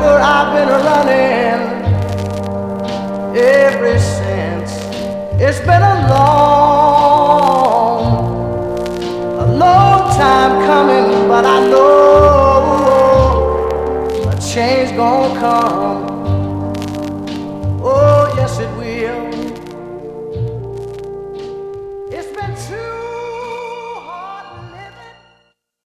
river I've been running ever since. It's been a long time coming, but I know a change gonna come.